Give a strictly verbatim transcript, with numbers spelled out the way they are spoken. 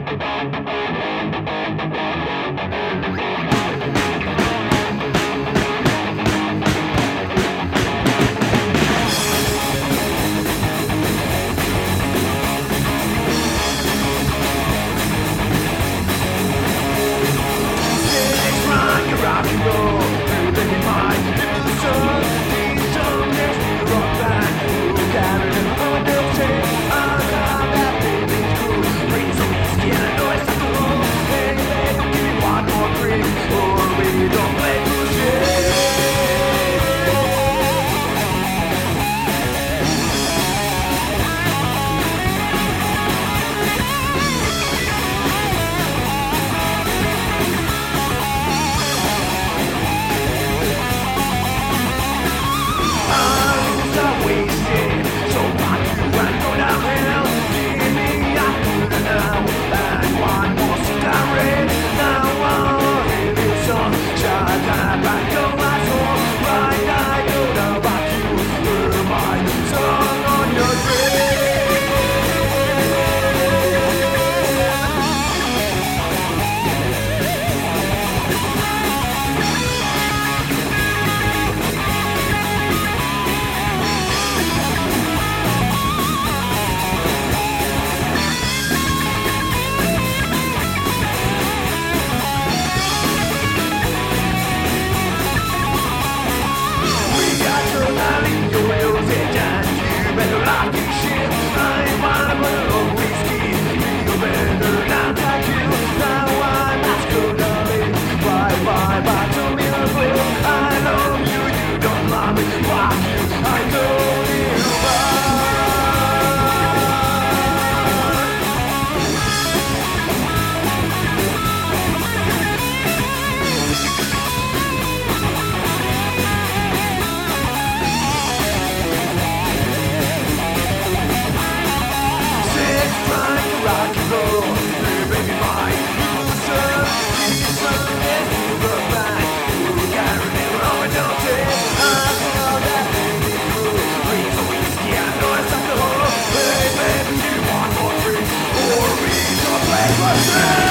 Rock and roll, through the mind, in the sun, these darkness, rock back, look at it and undertake. I got that baby's cool, bring some whiskey and a noise at the room. Hey, baby, give me one more drink, or we don't play for shit. Let's go!